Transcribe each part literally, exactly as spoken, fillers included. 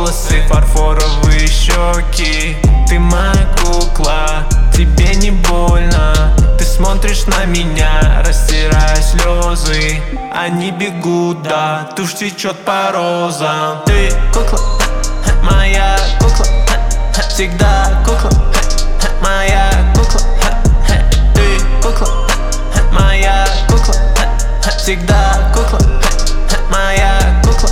волосы, фарфоровые щеки. Ты моя кукла, тебе не больно. Ты смотришь на меня, растирая слезы. Они бегут, да, тушь течет по розам. Ты кукла, моя кукла, всегда кукла, моя кукла. Ты кукла, моя кукла, всегда кукла, моя кукла.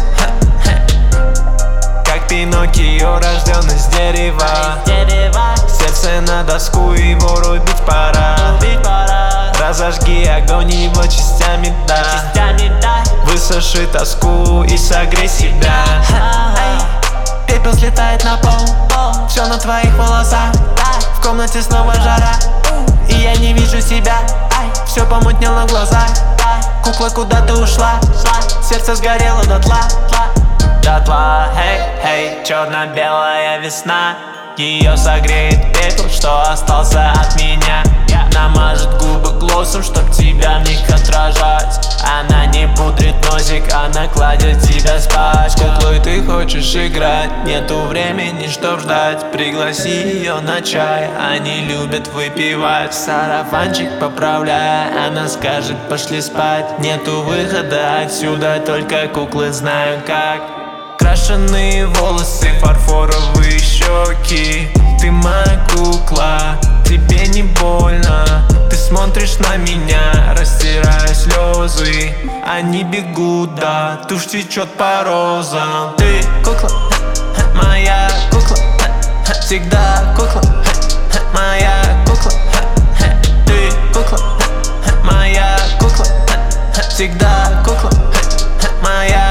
Как Пиноккио, рожденный с дерева. Сердце на доску, его рубить пора. Разожги огонь, его частями да. Высуши тоску и согрей себя. Пепел слетает на пол, все на твоих волосах. В комнате снова жара, и я не вижу себя. Все помутнело в глазах. Кукла куда-то ушла, сердце сгорело дотла. Дотла, хей, хей, черно-белая весна. Ее согреет пепел, что остался от меня. Намажет губы глоссом, чтоб тебя в них отражать. Она не пудрит носик, она кладет тебя спать. С куклой ты хочешь играть, нету времени, чтоб ждать. Пригласи ее на чай, они любят выпивать. Сарафанчик поправляя, она скажет пошли спать. Нету выхода отсюда, только куклы знают как. Крашеные волосы, фарфоровые щеки. Ты моя кукла, тебе не больно. Ты смотришь на меня, растирая слезы. Они бегут, да, тушь течет по розам. Ты кукла, моя кукла, всегда кукла, моя кукла. Ты кукла, моя кукла, всегда кукла, моя